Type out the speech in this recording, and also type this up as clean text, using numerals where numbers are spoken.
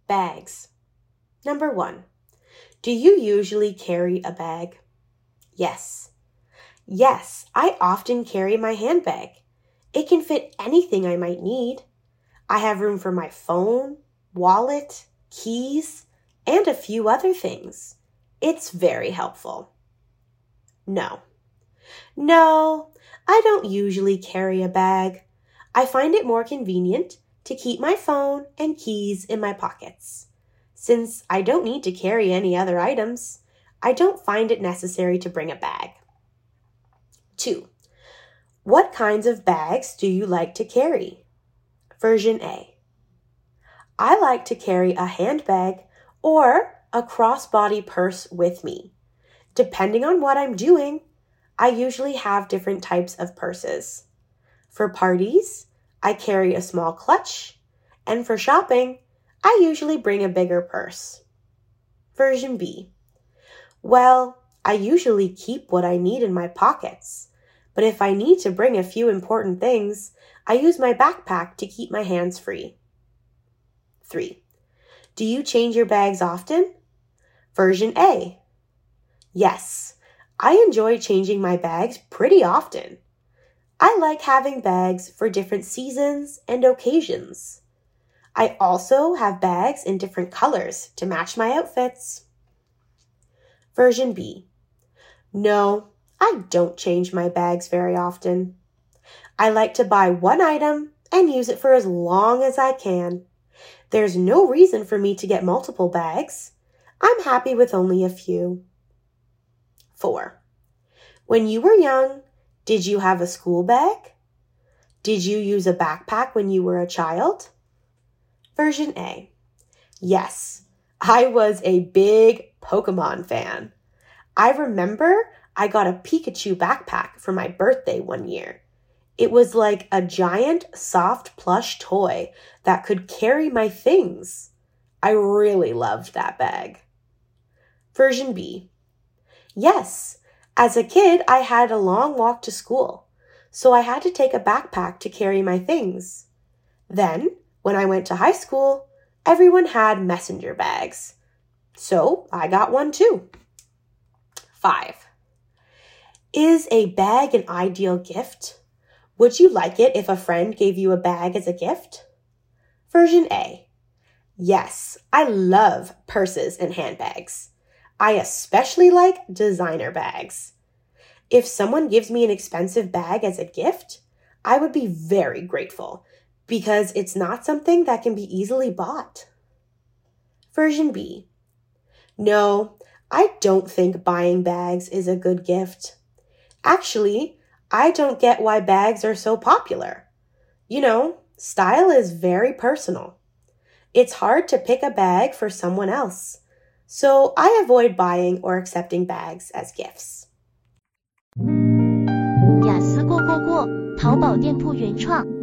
Bags. Number 1. Do you usually carry a bag? Yes. Yes, I often carry my handbag. It can fit anything I might need. I have room for my phone, wallet, keys, and a few other things. It's very helpful. No. No, I don't usually carry a bag. I find it more convenient to keep my phone and keys in my pockets. Since I don't need to carry any other items, I don't find it necessary to bring a bag. 2. What kinds of bags do you like to carry? Version A. I like to carry a handbag or a crossbody purse with me. Depending on what I'm doing, I usually have different types of purses. For parties, I carry a small clutch, and for shopping, I usually bring a bigger purse. Version B. Well, I usually keep what I need in my pockets, but if I need to bring a few important things, I use my backpack to keep my hands free. 3. Do you change your bags often? Version A. Yes, I enjoy changing my bags pretty often. I like having bags for different seasons and occasions. I also have bags in different colors to match my outfits. Version B. No, I don't change my bags very often. I like to buy one item and use it for as long as I can. There's no reason for me to get multiple bags. I'm happy with only a few. 4. When you were young, did you have a school bag? Did you use a backpack when you were a child? Version A. Yes, I was a big Pokemon fan. I remember I got a Pikachu backpack for my birthday one year. It was like a giant soft plush toy that could carry my things. I really loved that bag. Version B. Yes, as a kid, I had a long walk to school, so I had to take a backpack to carry my things. Then, when I went to high school, everyone had messenger bags, so I got one too. 5. Is a bag an ideal gift? Would you like it if a friend gave you a bag as a gift? Version A. Yes, I love purses and handbags. I especially like designer bags. If someone gives me an expensive bag as a gift, I would be very grateful because it's not something that can be easily bought. Version B. No, I don't think buying bags is a good gift. Actually, I don't get why bags are so popular. You know, style is very personal. It's hard to pick a bag for someone else, so I avoid buying or accepting bags as gifts. 雅思过，淘宝店铺原创。